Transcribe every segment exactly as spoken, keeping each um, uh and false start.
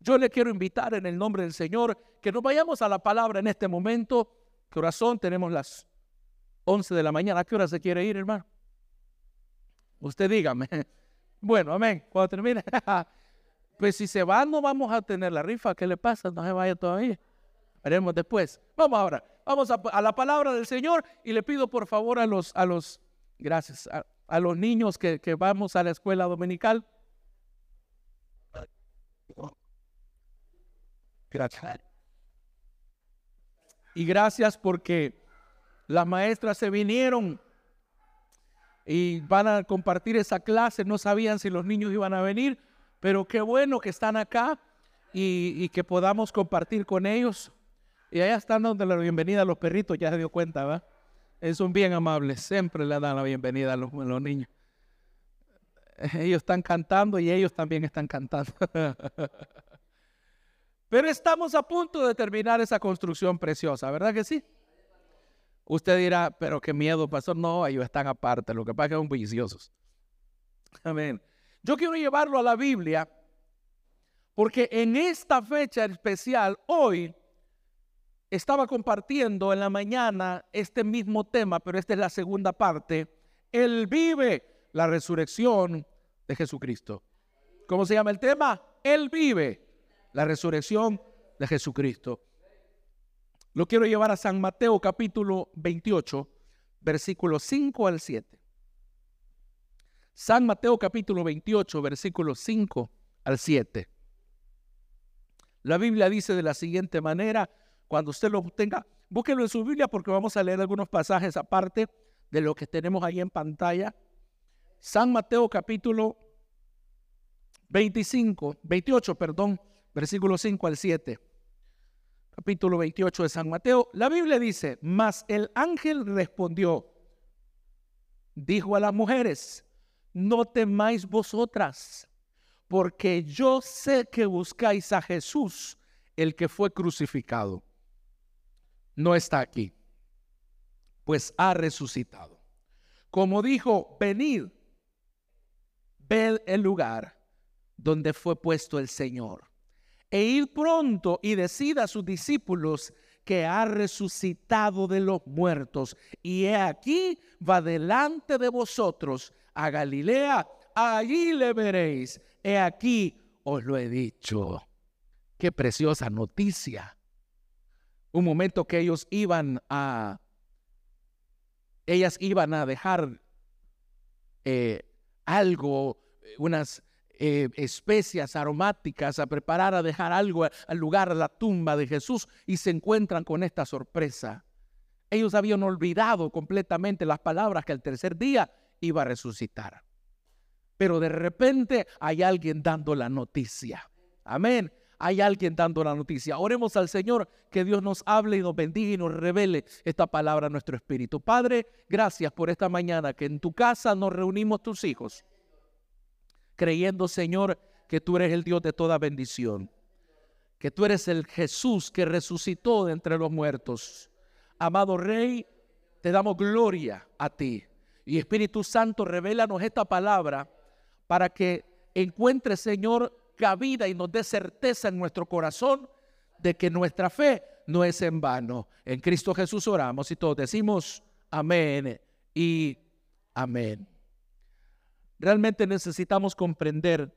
Yo le quiero invitar en el nombre del Señor que nos vayamos a la palabra en este momento. Corazón, tenemos las once de la mañana. ¿A qué hora se quiere ir, hermano? Usted dígame. Bueno, amén. Cuando termine. Pues si se va, no vamos a tener la rifa. ¿Qué le pasa? No se vaya todavía. Veremos después. Vamos ahora. Vamos a, a la palabra del Señor. Y le pido por favor a los, a los, gracias, a, a los niños que, que vamos a la escuela dominical. Gracias. Y gracias porque las maestras se vinieron y van a compartir esa clase. No sabían si los niños iban a venir, pero qué bueno que están acá y, y que podamos compartir con ellos. Y allá están dando la bienvenida a los perritos, ya se dio cuenta, ¿verdad? Son bien amables, siempre le dan la bienvenida a los, a los niños. Ellos están cantando y ellos también están cantando. Pero estamos a punto de terminar esa construcción preciosa, ¿verdad que sí? Usted dirá, pero qué miedo, pastor. No, ellos están aparte, lo que pasa es que son bulliciosos. Amén. Yo quiero llevarlo a la Biblia porque en esta fecha especial, hoy, estaba compartiendo en la mañana este mismo tema, pero esta es la segunda parte. Él vive, la resurrección de Jesucristo. ¿Cómo se llama el tema? Él vive, la resurrección de Jesucristo. Lo quiero llevar a San Mateo capítulo veintiocho, versículos cinco al siete. San Mateo capítulo veintiocho, versículos cinco al siete. La Biblia dice de la siguiente manera, cuando usted lo tenga, búsquelo en su Biblia porque vamos a leer algunos pasajes aparte de lo que tenemos ahí en pantalla. San Mateo capítulo veinticinco, veintiocho, perdón, versículos cinco al siete. Capítulo veintiocho de San Mateo. La Biblia dice, mas el ángel respondió, dijo a las mujeres, no temáis vosotras, porque yo sé que buscáis a Jesús, el que fue crucificado. No está aquí, pues ha resucitado. Como dijo, venid, ved el lugar donde fue puesto el Señor. E id pronto y decid a sus discípulos que ha resucitado de los muertos. Y he aquí, va delante de vosotros a Galilea, allí le veréis. He aquí, os lo he dicho. Qué preciosa noticia. Un momento que ellos iban a, ellas iban a dejar eh, algo, unas Eh, especias aromáticas, a preparar, a dejar algo al lugar, a la tumba de Jesús, y se encuentran con esta sorpresa. Ellos habían olvidado completamente las palabras que el tercer día iba a resucitar, pero de repente hay alguien dando la noticia. Amén. Hay alguien dando la noticia. Oremos al Señor, que Dios nos hable y nos bendiga y nos revele esta palabra a nuestro espíritu. Padre, gracias por esta mañana que en tu casa nos reunimos tus hijos, creyendo, Señor, que tú eres el Dios de toda bendición, que tú eres el Jesús que resucitó de entre los muertos. Amado Rey, te damos gloria a ti. Y Espíritu Santo, revélanos esta palabra para que encuentre, Señor, cabida y nos dé certeza en nuestro corazón de que nuestra fe no es en vano. En Cristo Jesús oramos y todos decimos amén y amén. Realmente necesitamos comprender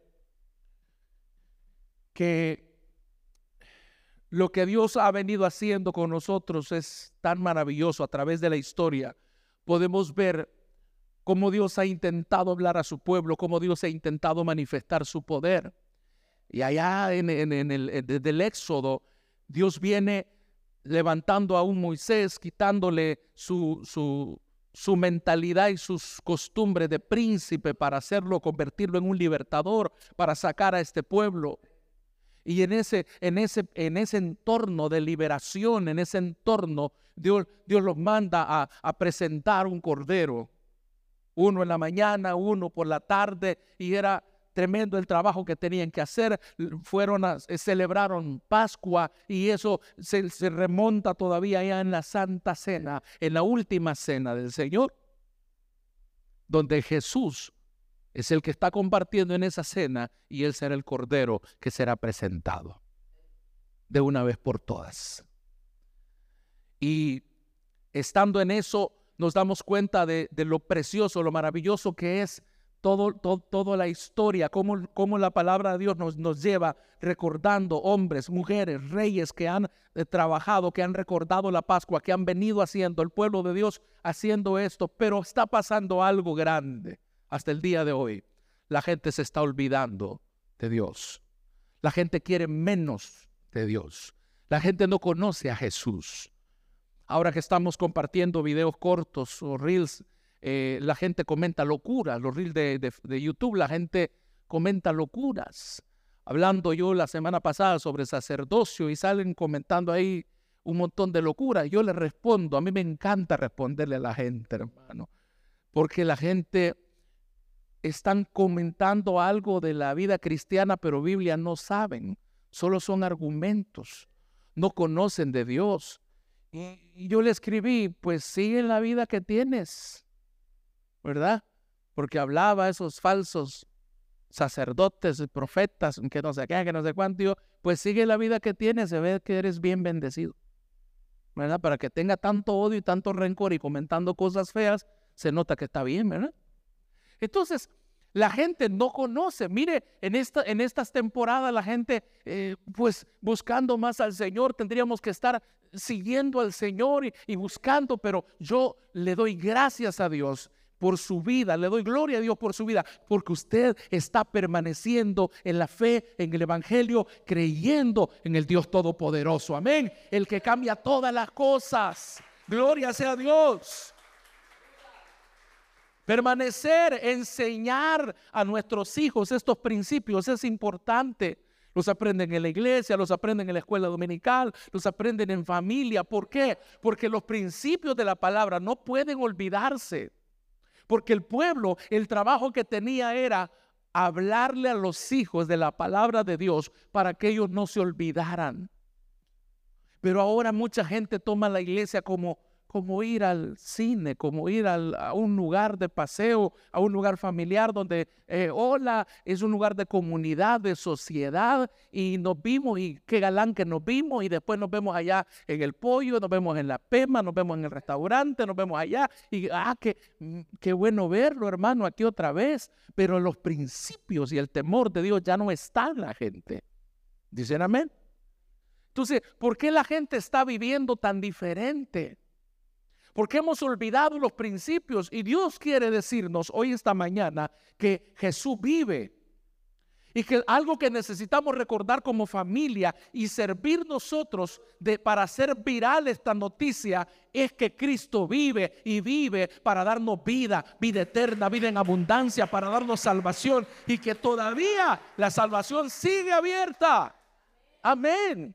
que lo que Dios ha venido haciendo con nosotros es tan maravilloso. A través de la historia podemos ver cómo Dios ha intentado hablar a su pueblo, cómo Dios ha intentado manifestar su poder. Y allá en, en, en el, desde el Éxodo, Dios viene levantando a un Moisés, quitándole su, su su mentalidad y sus costumbres de príncipe para hacerlo, convertirlo en un libertador, para sacar a este pueblo. Y en ese, en ese, en ese entorno de liberación, en ese entorno, Dios, Dios los manda a, a presentar un cordero. Uno en la mañana, uno por la tarde, y era tremendo el trabajo que tenían que hacer. Fueron a, celebraron Pascua, y eso se, se remonta todavía ya en la Santa Cena, en la última cena del Señor, donde Jesús es el que está compartiendo en esa cena y Él será el Cordero que será presentado de una vez por todas. Y estando en eso, nos damos cuenta de, de lo precioso, lo maravilloso que es todo, todo, toda la historia, cómo, cómo la palabra de Dios nos, nos lleva recordando hombres, mujeres, reyes que han eh, trabajado, que han recordado la Pascua, que han venido haciendo, el pueblo de Dios haciendo esto, pero está pasando algo grande hasta el día de hoy. La gente se está olvidando de Dios. La gente quiere menos de Dios. La gente no conoce a Jesús. Ahora que estamos compartiendo videos cortos o reels, eh, la gente comenta locuras. Los reels de, de, de YouTube, la gente comenta locuras. Hablando yo la semana pasada sobre sacerdocio y salen comentando ahí un montón de locuras. Yo les respondo, a mí me encanta responderle a la gente, hermano, porque la gente están comentando algo de la vida cristiana, pero Biblia no saben, solo son argumentos, no conocen de Dios. Y yo le escribí, pues sigue la vida que tienes, ¿verdad? Porque hablaba esos falsos sacerdotes, profetas, que no sé qué, que no sé cuánto. Yo, pues sigue la vida que tienes, se ve que eres bien bendecido, ¿verdad? Para que tenga tanto odio y tanto rencor y comentando cosas feas, se nota que está bien, ¿verdad? Entonces, la gente no conoce. Mire, en, esta, en estas temporadas la gente, eh, pues buscando más al Señor, tendríamos que estar siguiendo al Señor y, y buscando, pero yo le doy gracias a Dios por su vida, le doy gloria a Dios por su vida, porque usted está permaneciendo en la fe, en el Evangelio, creyendo en el Dios Todopoderoso. Amén. El que cambia todas las cosas. Gloria sea a Dios. Permanecer, enseñar a nuestros hijos estos principios es importante. Los aprenden en la iglesia, los aprenden en la escuela dominical, los aprenden en familia. ¿Por qué? Porque los principios de la palabra no pueden olvidarse. Porque el pueblo, el trabajo que tenía era hablarle a los hijos de la palabra de Dios para que ellos no se olvidaran. Pero ahora mucha gente toma la iglesia como como ir al cine, como ir al, a un lugar de paseo, a un lugar familiar donde, eh, hola, es un lugar de comunidad, de sociedad, y nos vimos, y qué galán que nos vimos, y después nos vemos allá en el pollo, nos vemos en la Pema, nos vemos en el restaurante, nos vemos allá, y ah, qué, qué bueno verlo, hermano, aquí otra vez. Pero los principios y el temor de Dios ya no están en la gente. ¿Dicen amén? Entonces, ¿por qué la gente está viviendo tan diferente? Porque hemos olvidado los principios, y Dios quiere decirnos hoy, esta mañana, que Jesús vive y que algo que necesitamos recordar como familia y servir nosotros de, para hacer viral esta noticia, es que Cristo vive y vive para darnos vida, vida eterna, vida en abundancia, para darnos salvación, y que todavía la salvación sigue abierta. Amén.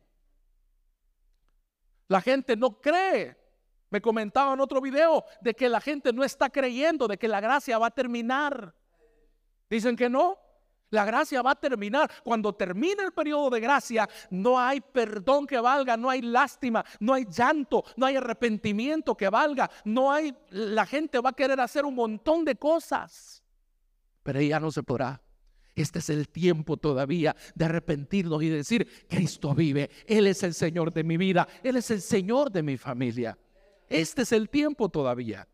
La gente no cree. Me comentaba en otro video de que la gente no está creyendo de que la gracia va a terminar. Dicen que no, la gracia va a terminar. Cuando termine el periodo de gracia, no hay perdón que valga, no hay lástima, no hay llanto, no hay arrepentimiento que valga, no hay, la gente va a querer hacer un montón de cosas, pero ya no se podrá. Este es el tiempo todavía de arrepentirnos y decir: Cristo vive, Él es el Señor de mi vida, Él es el Señor de mi familia. Este es el tiempo todavía.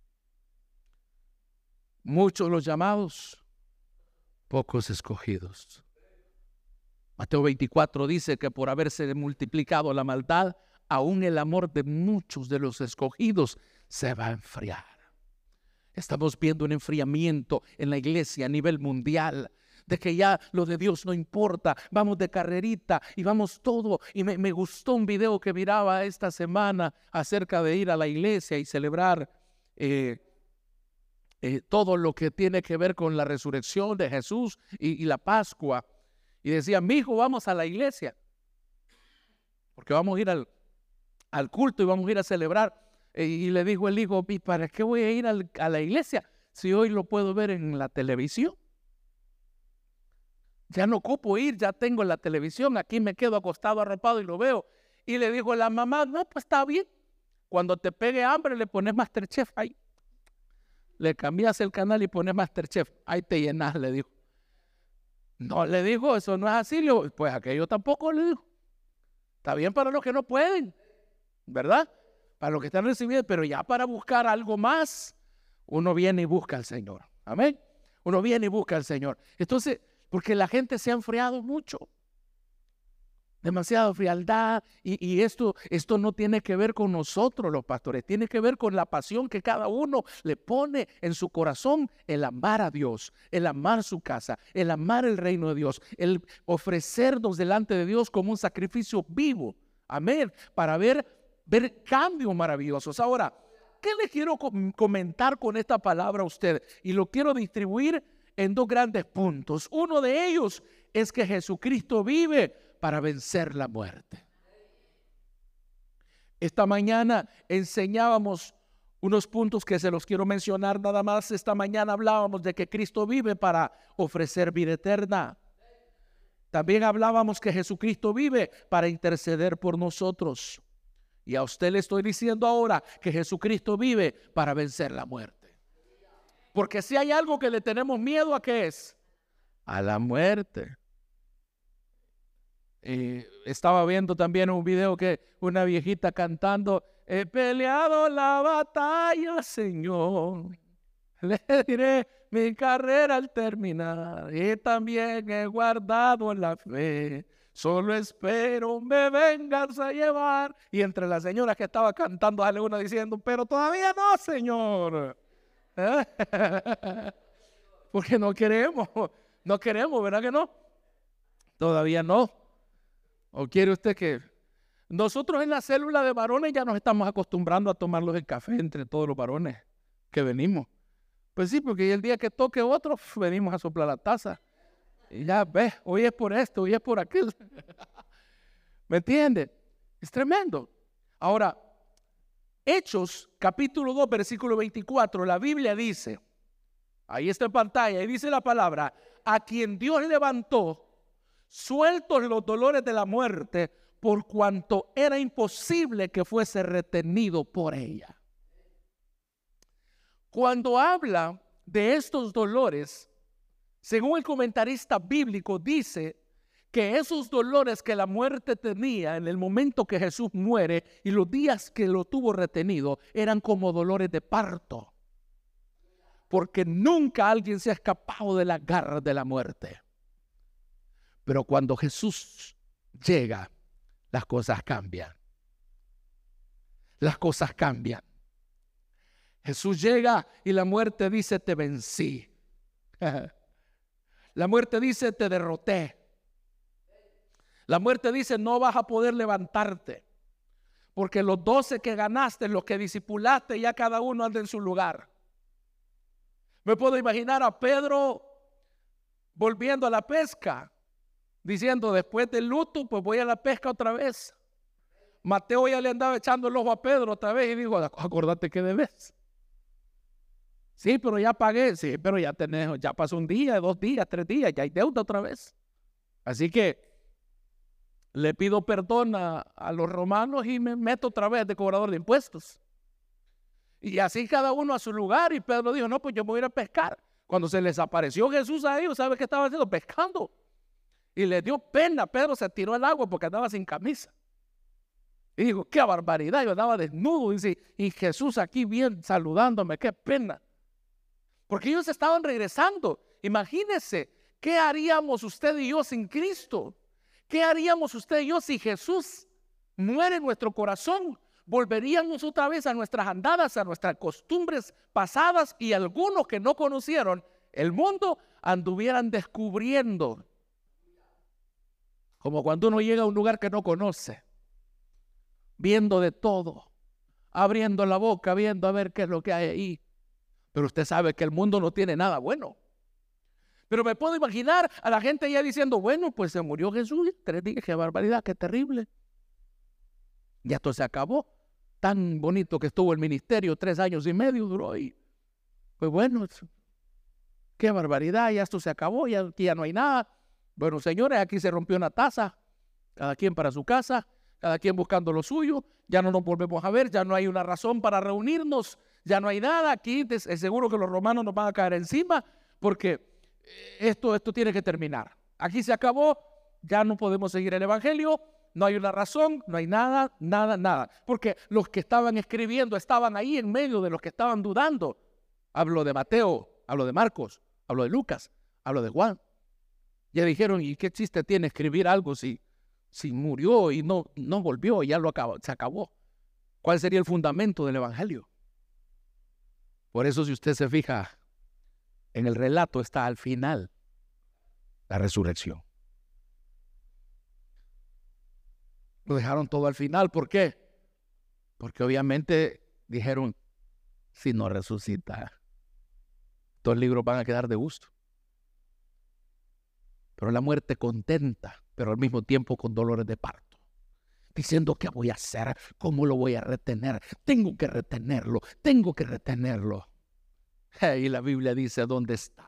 Muchos los llamados, pocos escogidos. Mateo veinticuatro dice que por haberse multiplicado la maldad, aún el amor de muchos de los escogidos se va a enfriar. Estamos viendo un enfriamiento en la iglesia a nivel mundial, de que ya lo de Dios no importa, vamos de carrerita y vamos todo. Y me, me gustó un video que miraba esta semana acerca de ir a la iglesia y celebrar eh, eh, todo lo que tiene que ver con la resurrección de Jesús y, y la Pascua. Y decía: mi hijo, vamos a la iglesia, porque vamos a ir al, al culto y vamos a ir a celebrar. Eh, y le dijo el hijo: ¿y para qué voy a ir al, a la iglesia si hoy lo puedo ver en la televisión? Ya no ocupo ir, ya tengo la televisión, aquí me quedo acostado, arropado y lo veo. Y le dijo la mamá: no, pues está bien. Cuando te pegue hambre le pones MasterChef ahí. Le cambias el canal y pones MasterChef. Ahí te llenas, le dijo. No, le dijo, eso no es así. Le dijo, pues aquello tampoco, le dijo. Está bien para los que no pueden, ¿verdad? Para los que están recibiendo, pero ya para buscar algo más, uno viene y busca al Señor. Amén. Uno viene y busca al Señor. Entonces, porque la gente se ha enfriado mucho. Demasiada frialdad. Y, y esto, esto no tiene que ver con nosotros los pastores. Tiene que ver con la pasión que cada uno le pone en su corazón. El amar a Dios. El amar su casa. El amar el reino de Dios. El ofrecernos delante de Dios como un sacrificio vivo. Amén. Para ver, ver cambios maravillosos. Ahora, ¿qué les quiero comentar con esta palabra a ustedes? Y lo quiero distribuir en dos grandes puntos. Uno de ellos es que Jesucristo vive para vencer la muerte. Esta mañana enseñábamos unos puntos que se los quiero mencionar nada más. Esta mañana hablábamos de que Cristo vive para ofrecer vida eterna. También hablábamos que Jesucristo vive para interceder por nosotros. Y a usted le estoy diciendo ahora que Jesucristo vive para vencer la muerte. Porque si hay algo que le tenemos miedo, ¿a qué es? A la muerte. Y estaba viendo también un video que una viejita cantando: he peleado la batalla, Señor, le diré mi carrera al terminar, y también he guardado la fe, solo espero me vengas a llevar. Y entre las señoras que estaba cantando sale una diciendo: pero todavía no, Señor. ¿Eh? Porque no queremos, no queremos, ¿verdad que no? Todavía no. ¿O quiere usted que? Nosotros en la célula de varones ya nos estamos acostumbrando a tomarlos el café entre todos los varones que venimos. Pues sí, porque el día que toque otro, venimos a soplar la taza. Y ya ves, hoy es por esto, hoy es por aquello. ¿Me entiende? Es tremendo. Ahora, Hechos, capítulo dos, versículo veinticuatro, la Biblia dice, ahí está en pantalla, y dice la palabra: a quien Dios levantó, sueltos los dolores de la muerte, por cuanto era imposible que fuese retenido por ella. Cuando habla de estos dolores, según el comentarista bíblico, dice que esos dolores que la muerte tenía en el momento que Jesús muere y los días que lo tuvo retenido eran como dolores de parto, porque nunca alguien se ha escapado de las garras de la muerte. Pero cuando Jesús llega, las cosas cambian. Las cosas cambian. Jesús llega y la muerte dice: te vencí. La muerte dice: te derroté. La muerte dice: no vas a poder levantarte, porque los doce que ganaste, los que discipulaste, ya cada uno anda en su lugar. Me puedo imaginar a Pedro volviendo a la pesca, diciendo: después del luto, pues voy a la pesca otra vez. Mateo ya le andaba echando el ojo a Pedro otra vez y dijo: acordate que debes. Sí, pero ya pagué. Sí, pero ya tenés, ya pasó un día, dos días, tres días, ya hay deuda otra vez. Así que le pido perdón a, a los romanos y me meto otra vez de cobrador de impuestos. Y así cada uno a su lugar. Y Pedro dijo: no, pues yo me voy a ir a pescar. Cuando se les apareció Jesús a ellos, ¿sabe qué estaba haciendo? Pescando. Y le dio pena. Pedro se tiró al agua porque andaba sin camisa. Y dijo: qué barbaridad, yo andaba desnudo. Y, dice, y Jesús aquí bien saludándome, qué pena. Porque ellos estaban regresando. Imagínense, ¿qué haríamos usted y yo sin Cristo? ¿Qué haríamos usted y yo si Jesús muere en nuestro corazón? Volveríamos otra vez a nuestras andadas, a nuestras costumbres pasadas, y algunos que no conocieron el mundo anduvieran descubriendo. Como cuando uno llega a un lugar que no conoce, viendo de todo, abriendo la boca, viendo a ver qué es lo que hay ahí. Pero usted sabe que el mundo no tiene nada bueno. Pero me puedo imaginar a la gente ya diciendo: bueno, pues se murió Jesús, tres días, qué barbaridad, qué terrible. Ya esto se acabó. Tan bonito que estuvo el ministerio, tres años y medio duró. Y pues bueno, qué barbaridad, ya esto se acabó, ya, aquí ya no hay nada. Bueno, señores, aquí se rompió una taza, cada quien para su casa, cada quien buscando lo suyo, ya no nos volvemos a ver, ya no hay una razón para reunirnos, Ya no hay nada aquí, es seguro que los romanos nos van a caer encima porque esto, esto tiene que terminar. Aquí se acabó, ya no podemos seguir el evangelio, no hay una razón, no hay nada, nada, nada. Porque los que estaban escribiendo estaban ahí en medio de los que estaban dudando. Hablo de Mateo, hablo de Marcos, hablo de Lucas, hablo de Juan. Ya dijeron, ¿y qué chiste tiene escribir algo si, si murió y no, no volvió y ya lo acabó, se acabó? ¿Cuál sería el fundamento del evangelio? Por eso, si usted se fija, en el relato está al final la resurrección. Lo dejaron todo al final. ¿Por qué? Porque obviamente dijeron, si no resucita, todos los libros van a quedar de gusto. Pero la muerte contenta, pero al mismo tiempo con dolores de parto. Diciendo, ¿qué voy a hacer? ¿Cómo lo voy a retener? Tengo que retenerlo, tengo que retenerlo. Y la Biblia dice, ¿dónde está,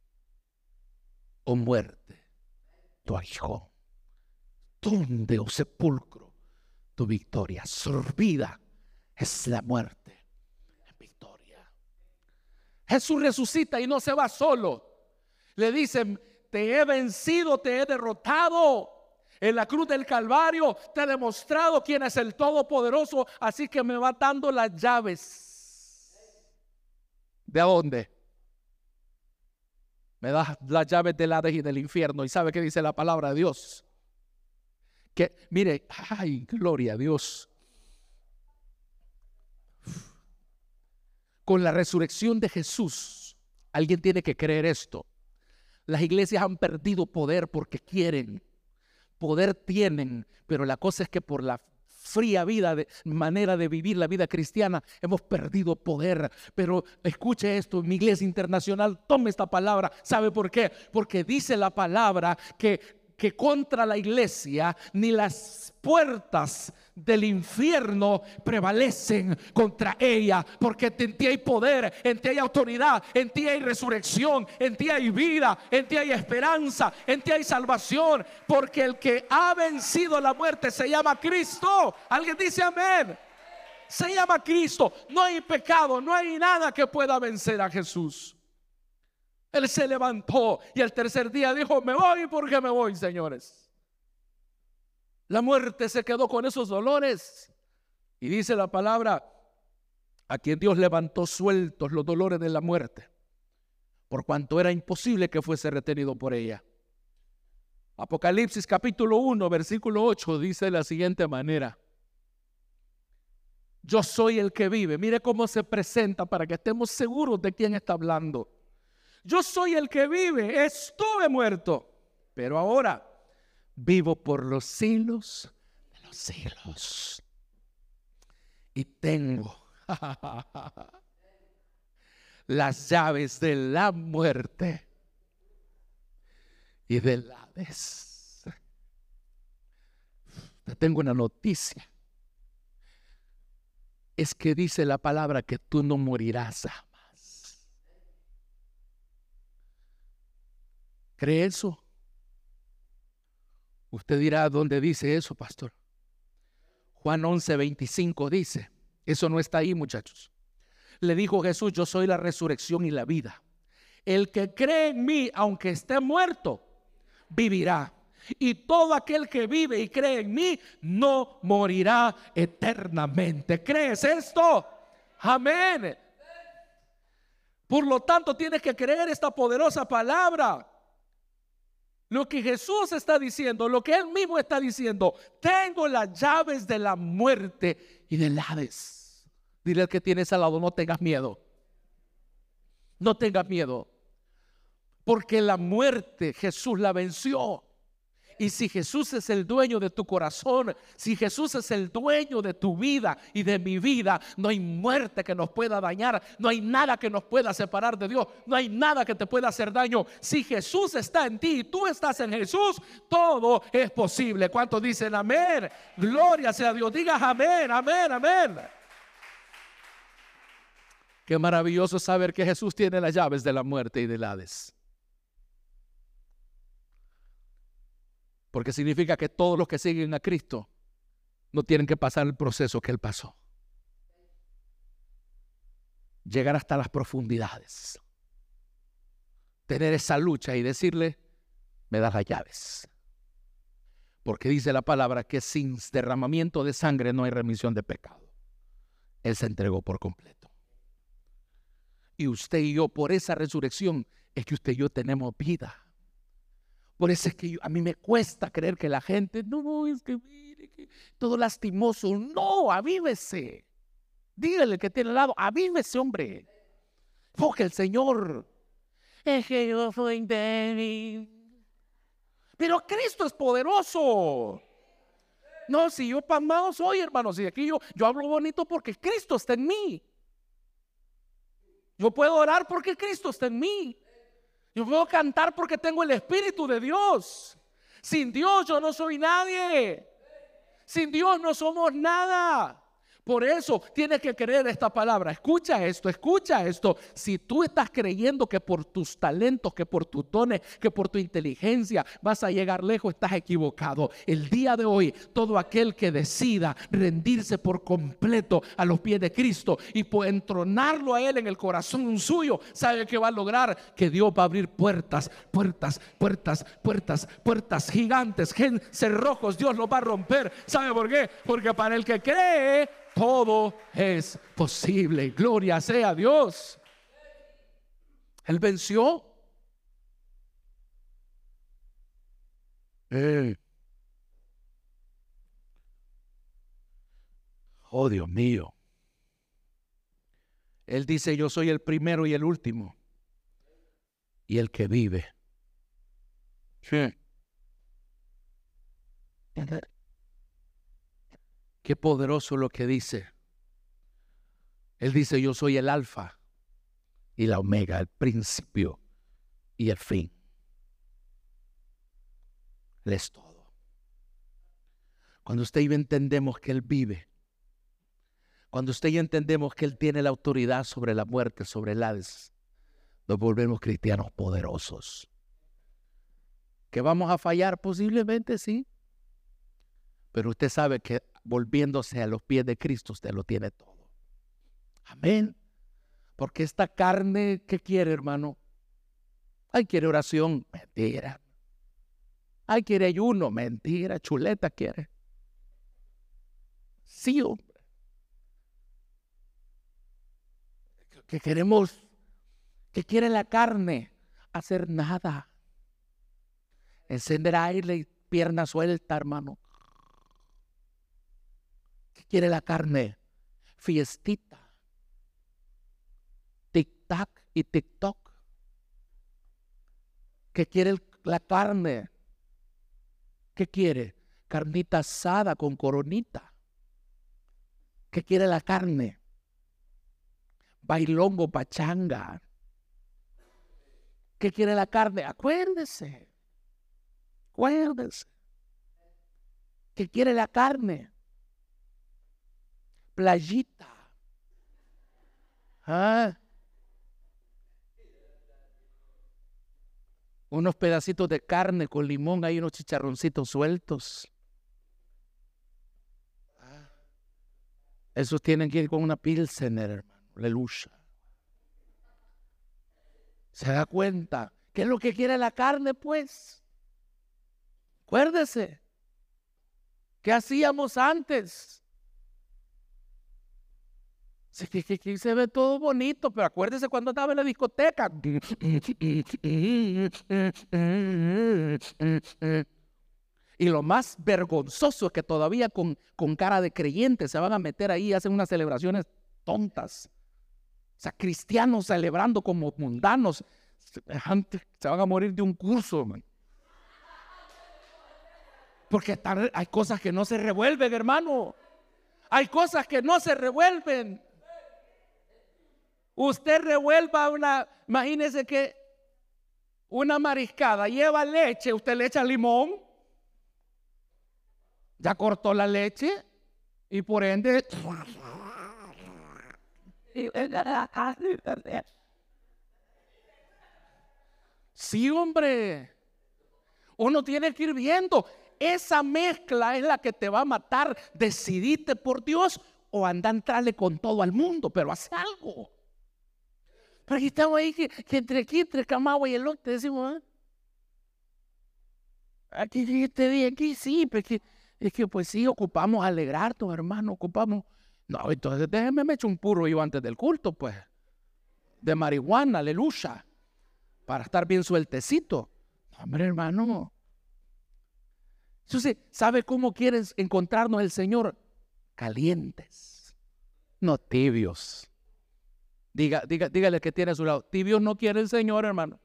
oh muerte, tu aguijón? ¿Dónde, oh sepulcro, tu victoria? Sorbida es la muerte en victoria. Jesús resucita y no se va solo. Le dicen, te he vencido, te he derrotado. En la cruz del Calvario te he demostrado quién es el Todopoderoso, así que me va dando las llaves. ¿De dónde? Me da las llaves del Hades y del infierno. ¿Y sabe qué dice la palabra de Dios? Que, mire, ay, gloria a Dios. Con la resurrección de Jesús, alguien tiene que creer esto. Las iglesias han perdido poder porque quieren. Poder tienen, pero la cosa es que por la fría vida, de manera de vivir la vida cristiana, hemos perdido poder. Pero escuche esto, mi iglesia internacional, tome esta palabra. ¿Sabe por qué? Porque dice la palabra que que contra la iglesia ni las puertas del infierno prevalecen contra ella, porque en ti hay poder, en ti hay autoridad, en ti hay resurrección, en ti hay vida, en ti hay esperanza, en ti hay salvación, porque el que ha vencido la muerte se llama Cristo. ¿Alguien dice amén? Se llama Cristo. No hay pecado, no hay nada que pueda vencer a Jesús. Él se levantó y el tercer día dijo, me voy porque me voy, señores. La muerte se quedó con esos dolores. Y dice la palabra, a quien Dios levantó sueltos los dolores de la muerte, por cuanto era imposible que fuese retenido por ella. Apocalipsis capítulo uno, versículo ocho dice de la siguiente manera: yo soy el que vive. Mire cómo se presenta para que estemos seguros de quién está hablando. Yo soy el que vive, estuve muerto, pero ahora vivo por los siglos de los siglos. Y tengo las llaves de la muerte y del Hades. Te tengo una noticia. Es que dice la palabra que tú no morirás jamás. ¿Cree eso? Usted dirá, ¿dónde dice eso, pastor? Juan once, veinticinco dice, eso no está ahí, muchachos. Le dijo Jesús, yo soy la resurrección y la vida. El que cree en mí, aunque esté muerto, vivirá. Y todo aquel que vive y cree en mí, no morirá eternamente. ¿Crees esto? Amén. Por lo tanto, tienes que creer esta poderosa palabra. Lo que Jesús está diciendo, lo que Él mismo está diciendo, tengo las llaves de la muerte y del Hades. Dile al que tienes al lado, no tengas miedo. No tengas miedo. Porque la muerte Jesús la venció. Y si Jesús es el dueño de tu corazón, si Jesús es el dueño de tu vida y de mi vida, no hay muerte que nos pueda dañar, no hay nada que nos pueda separar de Dios, no hay nada que te pueda hacer daño. Si Jesús está en ti y tú estás en Jesús, todo es posible. ¿Cuántos dicen amén? Gloria sea a Dios. Digas amén, amén, amén. Qué maravilloso saber que Jesús tiene las llaves de la muerte y del Hades. Porque significa que todos los que siguen a Cristo no tienen que pasar el proceso que Él pasó. llegar hasta las profundidades, tener esa lucha y decirle, me das las llaves. Porque dice la palabra que sin derramamiento de sangre no hay remisión de pecado. Él se entregó por completo. Y usted y yo, por esa resurrección, es que usted y yo tenemos vida. Por eso es que yo, a mí me cuesta creer que la gente, no, es que mire, que todo lastimoso. No, avívese. Dígale que tiene al lado, avívese, hombre. Porque el Señor, es que yo soy débil. Pero Cristo es poderoso. No, si yo pasmado soy, hermanos, y aquí yo, yo hablo bonito porque Cristo está en mí. Yo puedo orar porque Cristo está en mí. Yo puedo cantar porque tengo el Espíritu de Dios. Sin Dios yo no soy nadie. Sin Dios no somos nada. Por eso tienes que creer esta palabra. Escucha esto, escucha esto. Si tú estás creyendo que por tus talentos, que por tus dones, que por tu inteligencia vas a llegar lejos, estás equivocado. El día de hoy, todo aquel que decida rendirse por completo a los pies de Cristo y por entronarlo a Él en el corazón suyo, sabe que va a lograr que Dios va a abrir puertas, puertas, puertas, puertas, puertas gigantes, cerrojos. Dios los va a romper. ¿Sabe por qué? Porque para el que cree, todo es posible. Gloria sea a Dios. Él venció. Eh. Oh, Dios mío. Él dice, yo soy el primero y el último y el que vive. Sí. Qué poderoso lo que dice. Él dice, yo soy el alfa y la omega, el principio y el fin. Él es todo. Cuando usted y yo entendemos que Él vive, cuando usted y yo entendemos que Él tiene la autoridad sobre la muerte, sobre el Hades, nos volvemos cristianos poderosos. ¿Que vamos a fallar? Posiblemente sí. Pero usted sabe que volviéndose a los pies de Cristo, usted lo tiene todo. Amén. Porque esta carne, ¿qué quiere, hermano? Ay, quiere oración. Mentira. Ay, quiere ayuno. Mentira. Chuleta quiere. Sí, hombre. Que queremos, que quiere la carne, hacer nada. Encender aire y pierna suelta, hermano. ¿Qué quiere la carne? Fiestita. Tic-tac y tic-toc. ¿Qué quiere el, la carne? ¿Qué quiere? Carnita asada con coronita. ¿Qué quiere la carne? Bailongo, pachanga. ¿Qué quiere la carne? Acuérdese. Acuérdese. ¿Qué quiere la carne? Playita. ¿Ah? Unos pedacitos de carne con limón, hay unos chicharroncitos sueltos. Ah. Esos tienen que ir con una pilsener, hermano. Aleluya. ¿Se da cuenta? ¿Qué es lo que quiere la carne, pues? Acuérdese. ¿Qué hacíamos antes? Sí, que, que, que se ve todo bonito, pero acuérdese cuando estaba en la discoteca. Y lo más vergonzoso es que todavía con, con cara de creyentes se van a meter ahí y hacen unas celebraciones tontas. O sea, cristianos celebrando como mundanos. Se van a morir de un curso, man. Porque están, hay cosas que no se revuelven, hermano. Hay cosas que no se revuelven. Usted revuelva una, imagínese que una mariscada lleva leche, usted le echa limón, ya cortó la leche y por ende sí, hombre, uno tiene que ir viendo. Esa mezcla es la que te va a matar. Decidite por Dios o anda a entrarle con todo al mundo, pero haz algo. Pero aquí estamos ahí, que, que entre aquí, entre Camagua y Elote, decimos, ¿eh? Aquí este día, aquí sí, pero es que, es que pues sí, ocupamos alegrarnos, hermano, ocupamos. No, entonces déjeme me echo un puro yo antes del culto, pues, de marihuana, aleluya, para estar bien sueltecito. Hombre, hermano. Entonces, ¿sabe cómo quiere encontrarnos el Señor? Calientes, no tibios. Diga, diga, dígale que tiene a su lado, tibios no quiere el Señor, hermano.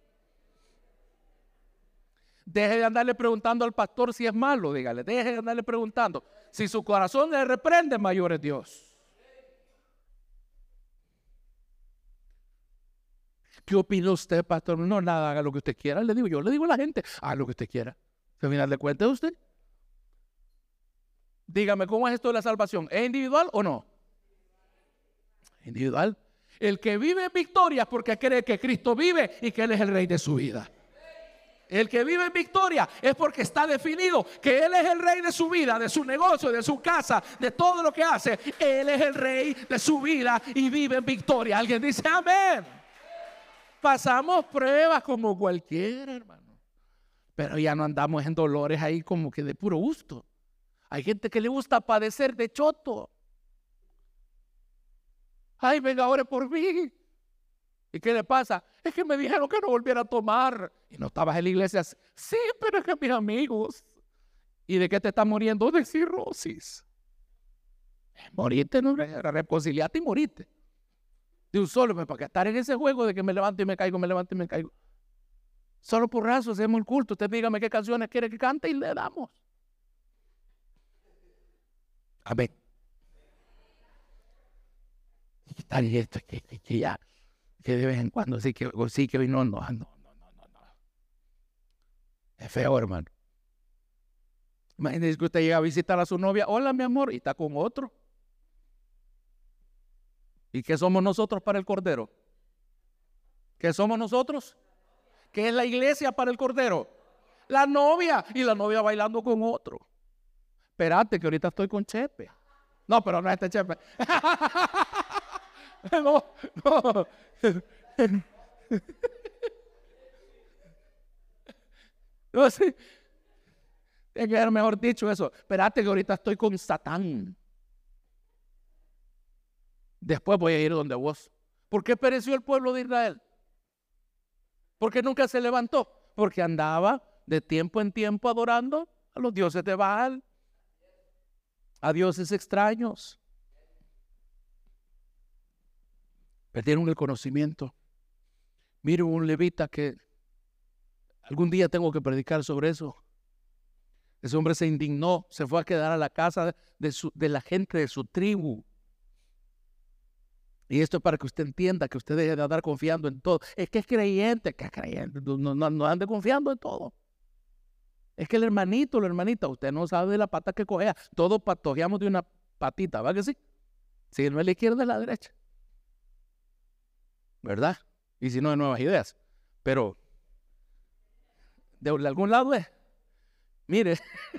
Deje de andarle preguntando al pastor si es malo, dígale, deje de andarle preguntando. Si su corazón le reprende, mayor es Dios. ¿Qué opina usted, pastor? No, nada, haga lo que usted quiera. Le digo yo, le digo a la gente, haga lo que usted quiera. Al final de cuentas, usted. Dígame, ¿cómo es esto de la salvación? ¿Es individual o no? Individual. El que vive en victoria es porque cree que Cristo vive y que Él es el rey de su vida. El que vive en victoria es porque está definido que Él es el rey de su vida, de su negocio, de su casa, de todo lo que hace. Él es el rey de su vida y vive en victoria. Alguien dice amén. Pasamos pruebas como cualquiera, hermano, pero ya no andamos en dolores ahí como que de puro gusto. Hay gente que le gusta padecer de choto. Ay, venga, ore por mí. ¿Y qué le pasa? Es que me dijeron que no volviera a tomar. Y no estabas en la iglesia. Sí, pero es que mis amigos. ¿Y de qué te estás muriendo? De cirrosis. Moriste, no, reconciliate y moriste. De un solo, para que estar en ese juego de que me levanto y me caigo, me levanto y me caigo. Solo por raso hacemos el culto. Usted dígame qué canciones quiere que cante y le damos. Amén. ¿Qué tal esto? Que, que, que ya, que de vez en cuando sí que sí que hoy no, no, no, no, no, no, no. Es feo, hermano. Imagínese que usted llega a visitar a su novia. Hola, mi amor, y está con otro. ¿Y qué somos nosotros para el Cordero? ¿Qué somos nosotros? ¿Qué es la iglesia para el Cordero? La novia. Y la novia bailando con otro. Espérate que ahorita estoy con Chepe. No, pero no es este Chepe. No, no. No, sí. Tiene que haber mejor dicho eso. Espérate que ahorita estoy con Satán. Después voy a ir donde vos. ¿Por qué pereció el pueblo de Israel? ¿Por qué nunca se levantó? Porque andaba de tiempo en tiempo adorando a los dioses de Baal, a dioses extraños. Perdieron el conocimiento. Mire, un levita que algún día tengo que predicar sobre eso. Ese hombre se indignó, se fue a quedar a la casa de, su, de la gente de su tribu. Y esto es para que usted entienda que usted deje de andar confiando en todo. Es que es creyente, que es creyente, no, no, no ande confiando en todo. Es que el hermanito, la hermanita, usted no sabe de la pata que cogea. Todos patojeamos de una patita, ¿va que sí? Si no es la izquierda, es la derecha. ¿Verdad? Y si no, de nuevas ideas. Pero de algún lado es. Mire.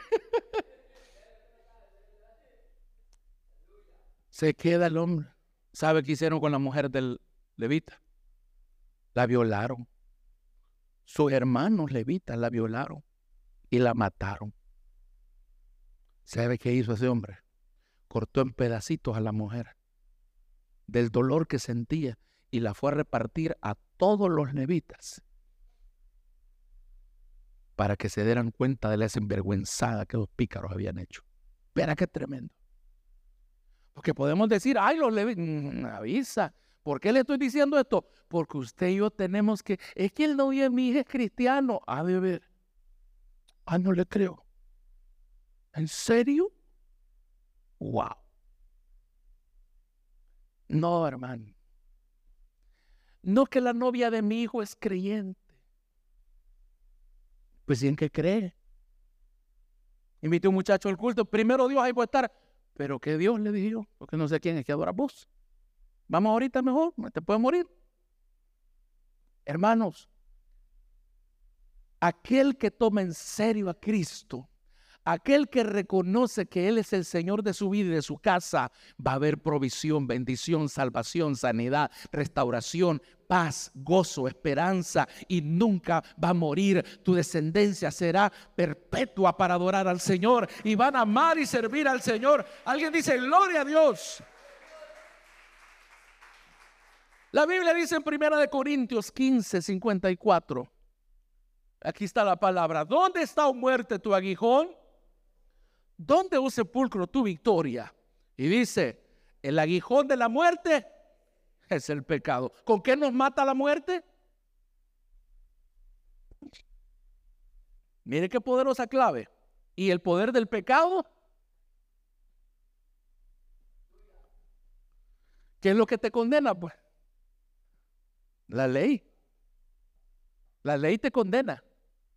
Se queda el hombre. ¿Sabe qué hicieron con la mujer del levita? La violaron. Sus hermanos levitas la violaron y la mataron. ¿Sabe qué hizo ese hombre? Cortó en pedacitos a la mujer del dolor que sentía y la fue a repartir a todos los levitas para que se dieran cuenta de la sinvergüenzada que los pícaros habían hecho. Verá qué tremendo. Porque podemos decir, ay, los levitas, mmm, avisa. ¿Por qué le estoy diciendo esto? Porque usted y yo tenemos que, es que el novio de mi hija es cristiano. A de ver. Ah, no le creo. ¿En serio? Wow. No, hermano. No, que la novia de mi hijo es creyente. Pues ¿y en qué cree? Invité a un muchacho al culto. Primero Dios, ahí puede estar. Pero que Dios le dijo, porque no sé quién es que adora vos. Vamos ahorita mejor, te puedes morir. Hermanos, aquel que toma en serio a Cristo, Aquel que reconoce que Él es el Señor de su vida y de su casa, va a haber provisión, bendición, salvación, sanidad, restauración, paz, gozo, esperanza, y nunca va a morir. Tu descendencia será perpetua para adorar al Señor y van a amar y servir al Señor. Alguien dice: gloria a Dios. La Biblia dice en primera de Corintios quince, cincuenta y cuatro. Aquí está la palabra: ¿dónde está, oh muerte, tu aguijón? ¿Dónde, oh sepulcro, tu victoria? Y dice: el aguijón de la muerte es el pecado. ¿Con qué nos mata la muerte? Mire qué poderosa clave. ¿Y el poder del pecado? ¿Qué es lo que te condena? Pues la ley. La ley te condena.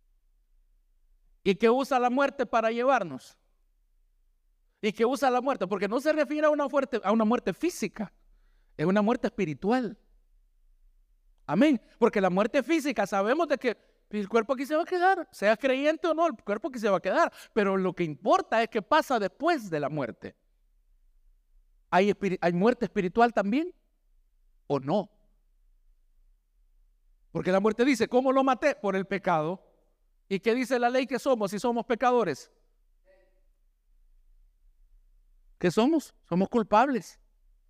¿Y qué usa la muerte para llevarnos? ¿Y qué usa la muerte? Porque no se refiere a una, fuerte, a una muerte física, es una muerte espiritual. Amén. Porque la muerte física, sabemos de que el cuerpo aquí se va a quedar, sea creyente o no, el cuerpo aquí se va a quedar. Pero lo que importa es qué pasa después de la muerte. ¿Hay, ¿Hay muerte espiritual también o no? Porque la muerte dice: ¿cómo lo maté? Por el pecado. ¿Y qué dice la ley que somos si somos pecadores? ¿Qué somos? Somos culpables.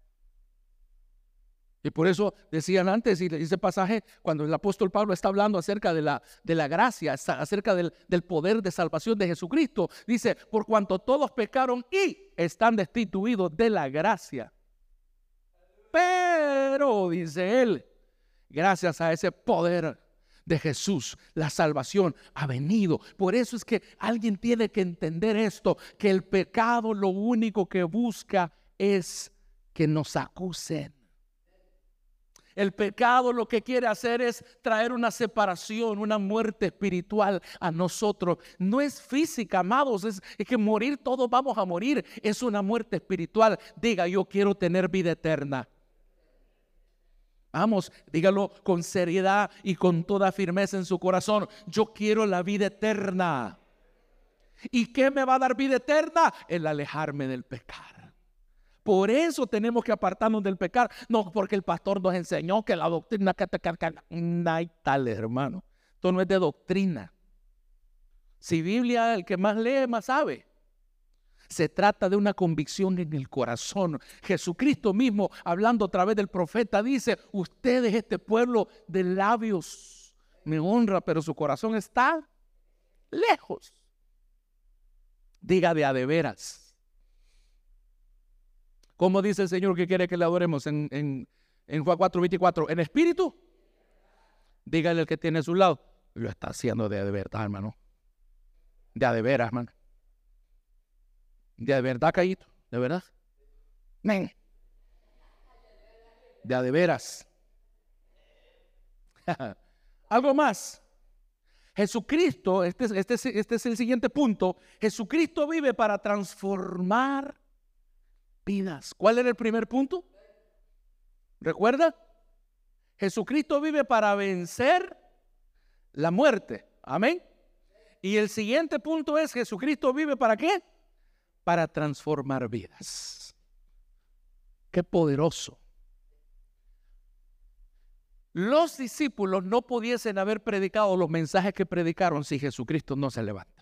Y por eso decían antes, y ese pasaje, cuando el apóstol Pablo está hablando acerca de la, de la gracia, acerca del, del poder de salvación de Jesucristo, dice: por cuanto todos pecaron y están destituidos de la gracia. Pero, dice él, gracias a ese poder de Jesús, la salvación ha venido. Por eso es que alguien tiene que entender esto, que el pecado lo único que busca es que nos acusen. El pecado lo que quiere hacer es traer una separación, una muerte espiritual a nosotros. No es física, amados, es, es que morir, todos vamos a morir. Es una muerte espiritual. Diga: yo quiero tener vida eterna. Vamos, dígalo con seriedad y con toda firmeza en su corazón: yo quiero la vida eterna. ¿Y qué me va a dar vida eterna? El alejarme del pecado. Por eso tenemos que apartarnos del pecado. No porque el pastor nos enseñó que la doctrina que te carga. No hay tal, hermano. Esto no es de doctrina. Si Biblia, el que más lee, más sabe. Se trata de una convicción en el corazón. Jesucristo mismo, hablando a través del profeta, dice: ustedes, este pueblo de labios, me honra, pero su corazón está lejos. Diga: de a de veras. ¿Cómo dice el Señor que quiere que le adoremos en, en, en Juan cuatro, veinticuatro? ¿En espíritu? Dígale al que tiene a su lado: lo está haciendo de, de verdad, hermano. De a de veras, hermano. De a de verdad, Cayito. De verdad. Men. De a de veras. Algo más. Jesucristo, este, este, este es el siguiente punto. Jesucristo vive para transformar vidas. ¿Cuál era el primer punto? ¿Recuerda? Jesucristo vive para vencer la muerte. Amén. Y el siguiente punto es: Jesucristo vive ¿para qué? Para transformar vidas. Qué poderoso. Los discípulos no pudiesen haber predicado los mensajes que predicaron si Jesucristo no se levanta.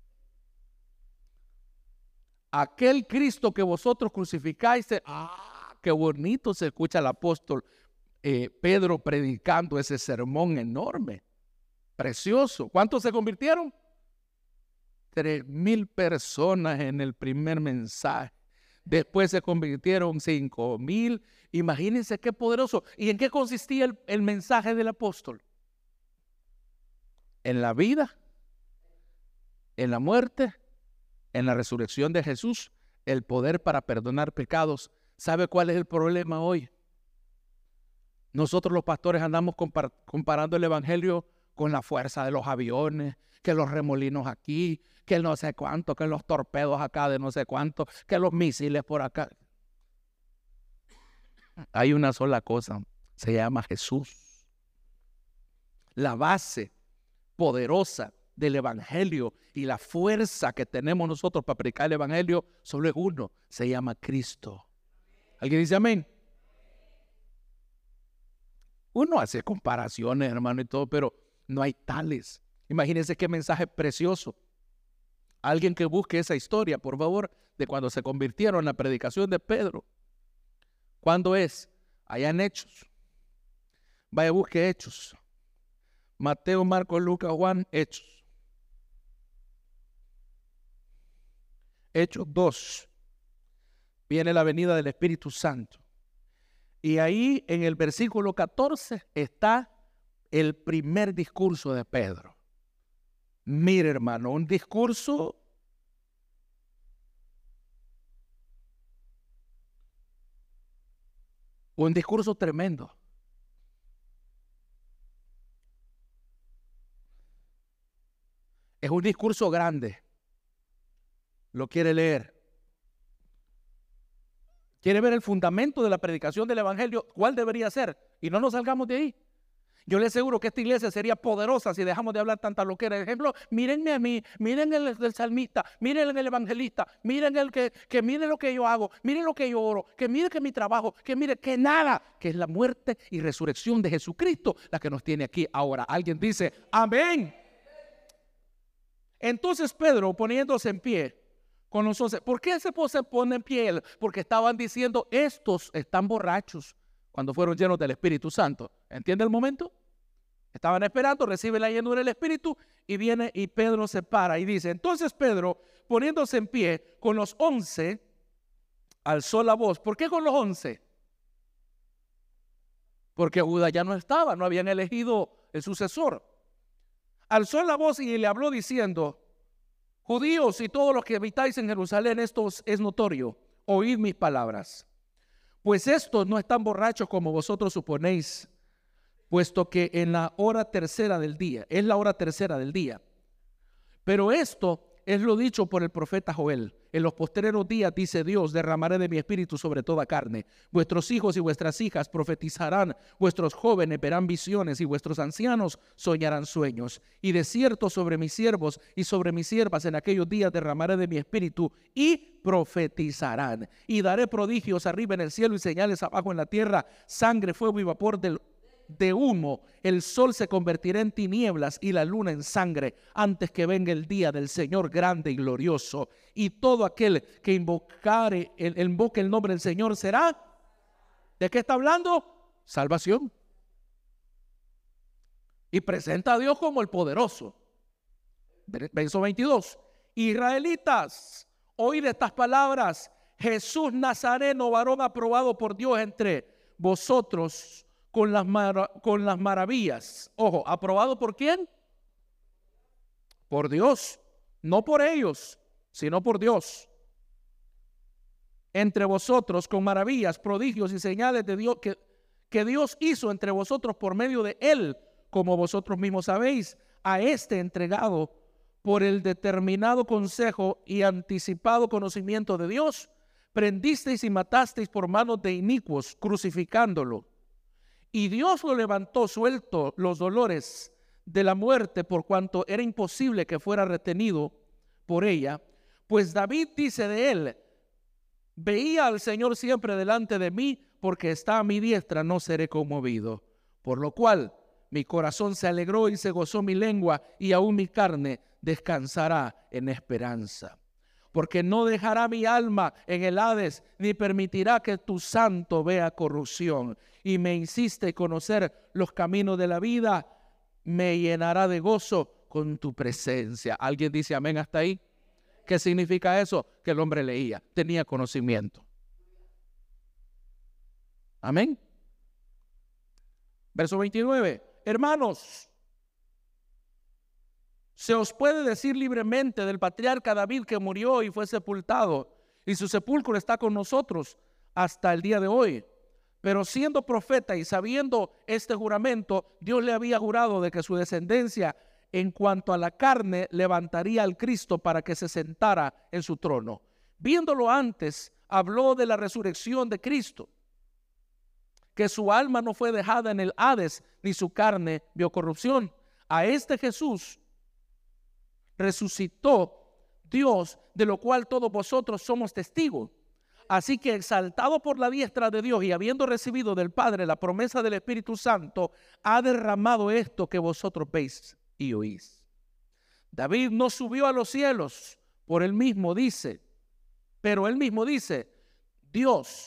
Aquel Cristo que vosotros crucificáis, ah, qué bonito se escucha el apóstol eh, Pedro predicando ese sermón enorme, precioso. ¿Cuántos se convirtieron? Tres mil personas en el primer mensaje. Después se convirtieron cinco mil. Imagínense qué poderoso. ¿Y en qué consistía el, el mensaje del apóstol? En la vida, en la muerte, en la resurrección de Jesús, el poder para perdonar pecados. ¿Sabe cuál es el problema hoy? Nosotros los pastores andamos compar comparando el evangelio con la fuerza de los aviones, que los remolinos aquí, que no sé cuánto, que los torpedos acá de no sé cuánto, que los misiles por acá. Hay una sola cosa, se llama Jesús. La base poderosa del evangelio y la fuerza que tenemos nosotros para predicar el evangelio solo es uno, se llama Cristo. ¿Alguien dice amén? Uno hace comparaciones, hermano, y todo, pero no hay tales. Imagínense qué mensaje precioso. Alguien que busque esa historia, por favor, de cuando se convirtieron en la predicación de Pedro. ¿Cuándo es? Allá en Hechos. Vaya, busque Hechos. Mateo, Marcos, Lucas, Juan, Hechos. Hechos dos. Viene la venida del Espíritu Santo. Y ahí en el versículo catorce está el primer discurso de Pedro. Mire, hermano, un discurso un discurso tremendo. Es un discurso grande. Lo quiere leer. ¿Quiere ver el fundamento de la predicación del evangelio? ¿Cuál debería ser? Y no nos salgamos de ahí. Yo le aseguro que esta iglesia sería poderosa si dejamos de hablar tanta loquera. Por ejemplo, mírenme a mí, miren el, el salmista, miren el evangelista, miren el que, que mire lo que yo hago, miren lo que yo oro, que mire que mi trabajo, que mire que nada, que es la muerte y resurrección de Jesucristo la que nos tiene aquí ahora. Alguien dice, amén. Entonces Pedro, poniéndose en pie con los once, ¿por qué se pone en pie él? Porque estaban diciendo, estos están borrachos. Cuando fueron llenos del Espíritu Santo. ¿Entiende el momento? Estaban esperando, recibe la llenura del Espíritu y viene y Pedro se para y dice, entonces Pedro, poniéndose en pie con los once, alzó la voz. ¿Por qué con los once? Porque Judas ya no estaba, no habían elegido el sucesor. Alzó la voz y le habló diciendo, judíos y todos los que habitáis en Jerusalén, esto es notorio, oíd mis palabras. Pues estos no están borrachos como vosotros suponéis, puesto que en la hora tercera del día, es la hora tercera del día. Pero esto es lo dicho por el profeta Joel. En los postreros días, dice Dios, derramaré de mi espíritu sobre toda carne. Vuestros hijos y vuestras hijas profetizarán, vuestros jóvenes verán visiones y vuestros ancianos soñarán sueños. Y de cierto sobre mis siervos y sobre mis siervas en aquellos días derramaré de mi espíritu y profetizarán. Y daré prodigios arriba en el cielo y señales abajo en la tierra, sangre, fuego y vapor del de humo. El sol se convertirá en tinieblas y la luna en sangre antes que venga el día del Señor grande y glorioso. Y todo aquel que invocare el, invoque el nombre del Señor será, ¿de qué está hablando? Salvación. Y presenta a Dios como el poderoso. Verso veintidós. Israelitas, oíd estas palabras. Jesús Nazareno, varón aprobado por Dios entre vosotros con las, mar con las maravillas. Ojo, ¿aprobado por quién? Por Dios. No por ellos, sino por Dios. Entre vosotros con maravillas, prodigios y señales de Dios que, que Dios hizo entre vosotros por medio de él, como vosotros mismos sabéis, a este entregado por el determinado consejo y anticipado conocimiento de Dios, prendisteis y matasteis por manos de inicuos, crucificándolo. Y Dios lo levantó suelto los dolores de la muerte, por cuanto era imposible que fuera retenido por ella. Pues David dice de él, veía al Señor siempre delante de mí, porque está a mi diestra, no seré conmovido. Por lo cual mi corazón se alegró y se gozó mi lengua, y aún mi carne descansará en esperanza. Porque no dejará mi alma en el Hades, ni permitirá que tu santo vea corrupción. Y me insiste conocer los caminos de la vida, me llenará de gozo con tu presencia. ¿Alguien dice amén hasta ahí? ¿Qué significa eso? Que el hombre leía, tenía conocimiento. Amén. Verso veintinueve. Hermanos, se os puede decir libremente del patriarca David, que murió y fue sepultado, y su sepulcro está con nosotros hasta el día de hoy. Pero siendo profeta y sabiendo este juramento, Dios le había jurado de que su descendencia en cuanto a la carne levantaría al Cristo para que se sentara en su trono. Viéndolo antes, habló de la resurrección de Cristo, que su alma no fue dejada en el Hades, ni su carne vio corrupción. A este Jesús resucitó Dios, de lo cual todos vosotros somos testigos. Así que exaltado por la diestra de Dios y habiendo recibido del Padre la promesa del Espíritu Santo, ha derramado esto que vosotros veis y oís. David no subió a los cielos, por él mismo dice, pero él mismo dice, Dios,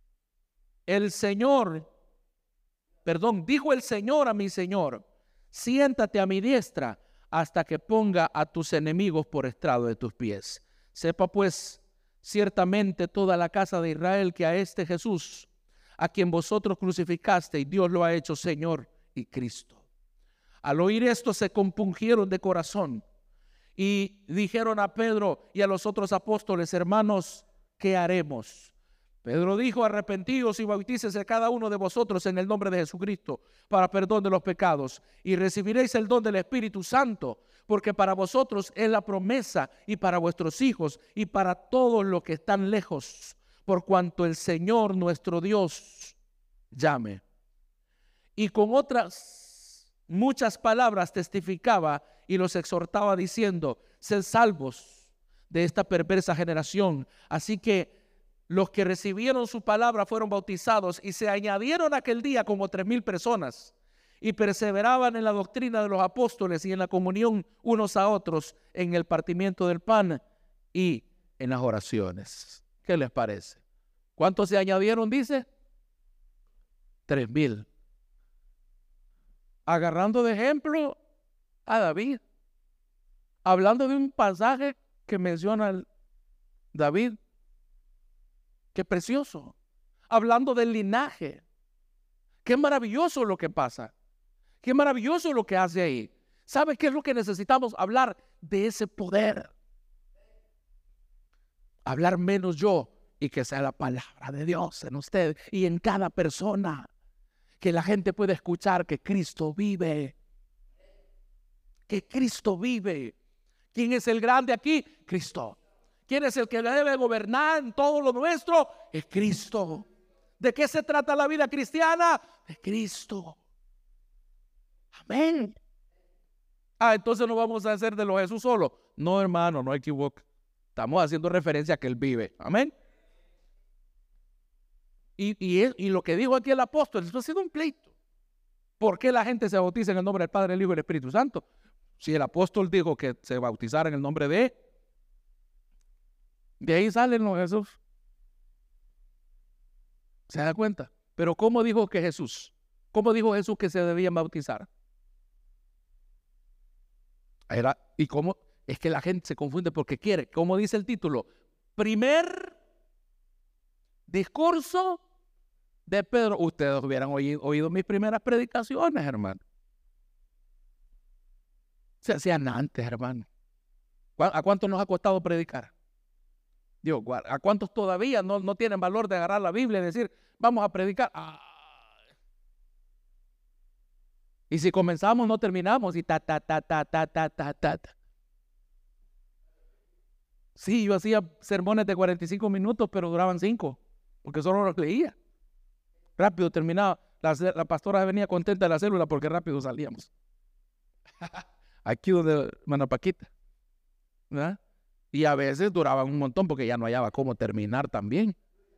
el Señor, perdón, dijo el Señor a mi Señor, siéntate a mi diestra hasta que ponga a tus enemigos por estrado de tus pies. Sepa pues ciertamente toda la casa de Israel que a este Jesús, a quien vosotros crucificasteis, Dios lo ha hecho Señor y Cristo. Al oír esto se compungieron de corazón y dijeron a Pedro y a los otros apóstoles, hermanos, ¿qué haremos? Pedro dijo, arrepentíos y bautícese cada uno de vosotros en el nombre de Jesucristo para perdón de los pecados y recibiréis el don del Espíritu Santo, porque para vosotros es la promesa y para vuestros hijos y para todos los que están lejos, por cuanto el Señor nuestro Dios llame. Y con otras muchas palabras testificaba y los exhortaba diciendo, sed salvos de esta perversa generación. Así que los que recibieron su palabra fueron bautizados y se añadieron aquel día como tres mil personas y perseveraban en la doctrina de los apóstoles y en la comunión unos a otros, en el partimiento del pan y en las oraciones. ¿Qué les parece? ¿Cuántos se añadieron? Dice tres mil. Agarrando de ejemplo a David, hablando de un pasaje que menciona David. Qué precioso. Hablando del linaje. Qué maravilloso lo que pasa. Qué maravilloso lo que hace ahí. ¿Sabe qué es lo que necesitamos? Hablar de ese poder. Hablar menos yo y que sea la palabra de Dios en usted y en cada persona. Que la gente pueda escuchar que Cristo vive. Que Cristo vive. ¿Quién es el grande aquí? Cristo. ¿Quién es el que debe gobernar en todo lo nuestro? Es Cristo. ¿De qué se trata la vida cristiana? De Cristo. Amén. Ah, entonces no vamos a hacer de lo Jesús solo. No, hermano, no equivoque. Estamos haciendo referencia a que Él vive. Amén. Y, y, él, y lo que dijo aquí el apóstol, esto ha sido un pleito. ¿Por qué la gente se bautiza en el nombre del Padre, el Hijo y el Espíritu Santo? Si el apóstol dijo que se bautizara en el nombre de Él, de ahí salen los Jesús. ¿Se da cuenta? Pero ¿cómo dijo que Jesús? ¿Cómo dijo Jesús que se debían bautizar? Era, ¿y cómo? Es que la gente se confunde porque quiere. ¿Cómo dice el título? Primer discurso de Pedro. Ustedes hubieran oído, oído mis primeras predicaciones, hermano. Se hacían antes, hermano. ¿A cuánto nos ha costado predicar? Dios, ¿a cuántos todavía no, no tienen valor de agarrar la Biblia y decir, vamos a predicar? Ah. Y si comenzamos, no terminamos. Y ta, ta, ta, ta, ta, ta, ta, ta. Sí, yo hacía sermones de cuarenta y cinco minutos, pero duraban cinco, porque solo los leía. Rápido terminaba. La, la pastora venía contenta de la célula porque rápido salíamos. Aquí donde hermana Paquita, ¿verdad? Y a veces duraban un montón porque ya no hallaba cómo terminar también.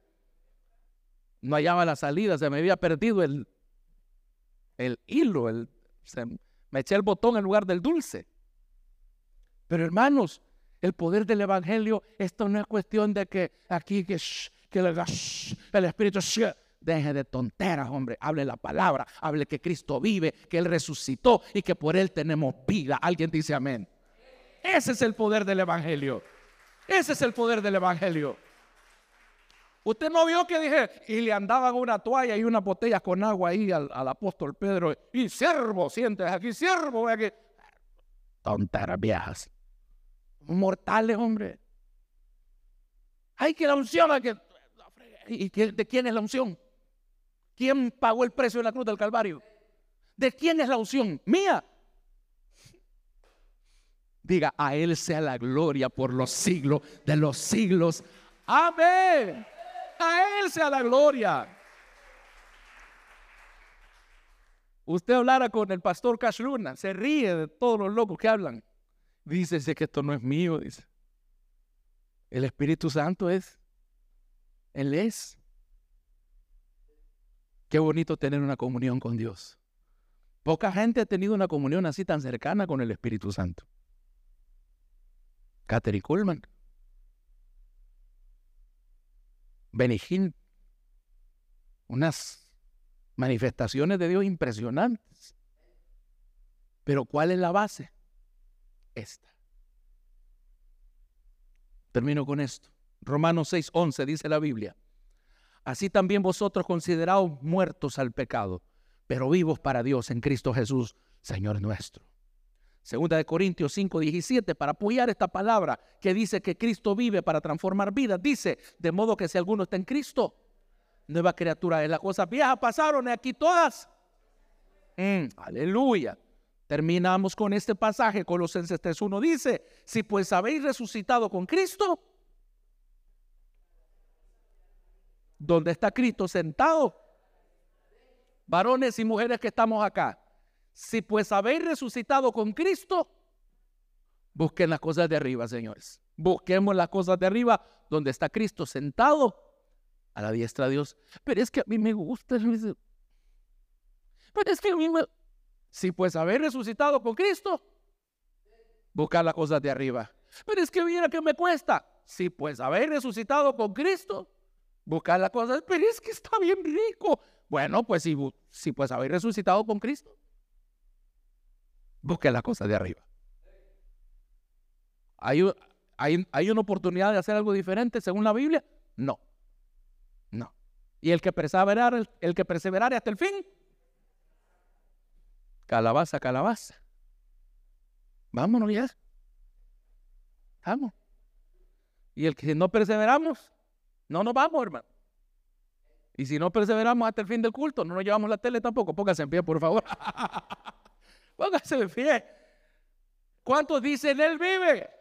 No hallaba la salida, se me había perdido el, el hilo, el, se, me eché el botón en lugar del dulce. Pero hermanos, el poder del evangelio, esto no es cuestión de que aquí que, shh, que le, shh, el Espíritu, shh, deje de tonteras, hombre, hable la palabra, hable que Cristo vive, que Él resucitó y que por Él tenemos vida. Alguien dice amén. Ese es el poder del evangelio. Ese es el poder del evangelio. Usted no vio que dije, y le andaban una toalla y una botella con agua ahí al, al apóstol Pedro. Y siervo, sientes aquí, siervo, ve aquí. Tonteras viejas. Mortales, hombre. Hay que la unción. Hay que, ¿y de quién es la unción? ¿Quién pagó el precio en la cruz del Calvario? ¿De quién es la unción? Mía. Diga, a Él sea la gloria por los siglos de los siglos. Amén. A Él sea la gloria. Usted hablara con el pastor Cash Luna, se ríe de todos los locos que hablan. Dice, dice que esto no es mío, dice. El Espíritu Santo es, Él es. Qué bonito tener una comunión con Dios. Poca gente ha tenido una comunión así tan cercana con el Espíritu Santo. Katherine Kuhlman, Benny Hinn, unas manifestaciones de Dios impresionantes. Pero ¿cuál es la base? Esta. Termino con esto. Romanos seis once dice la Biblia: así también vosotros consideraos muertos al pecado, pero vivos para Dios en Cristo Jesús, Señor nuestro. Segunda de Corintios cinco diecisiete, para apoyar esta palabra que dice que Cristo vive para transformar vidas, dice: de modo que si alguno está en Cristo, nueva criatura es. Las cosas viejas pasaron, y aquí todas. Mm, aleluya. Terminamos con este pasaje. Colosenses tres uno dice: si pues habéis resucitado con Cristo, ¿dónde está Cristo sentado? Varones y mujeres que estamos acá, si pues habéis resucitado con Cristo, busquen las cosas de arriba, señores. Busquemos las cosas de arriba, donde está Cristo sentado a la diestra de Dios. Pero es que a mí me gusta. Pero es que a mí me... Si pues habéis resucitado con Cristo, buscar las cosas de arriba. Pero es que mira que me cuesta. Si pues habéis resucitado con Cristo, buscar las cosas. Pero es que está bien rico. Bueno, pues si, si pues habéis resucitado con Cristo, busquen las cosas de arriba. ¿Hay, hay, ¿Hay una oportunidad de hacer algo diferente según la Biblia? No. No. Y el que perseverare, el, el que perseverare hasta el fin, calabaza, calabaza. Vámonos ya. Vamos. Y el que si no perseveramos, no nos vamos, hermano. Y si no perseveramos hasta el fin del culto, no nos llevamos la tele tampoco. Póngase en pie, por favor. Póngase en pie. ¿Cuántos dicen Él vive?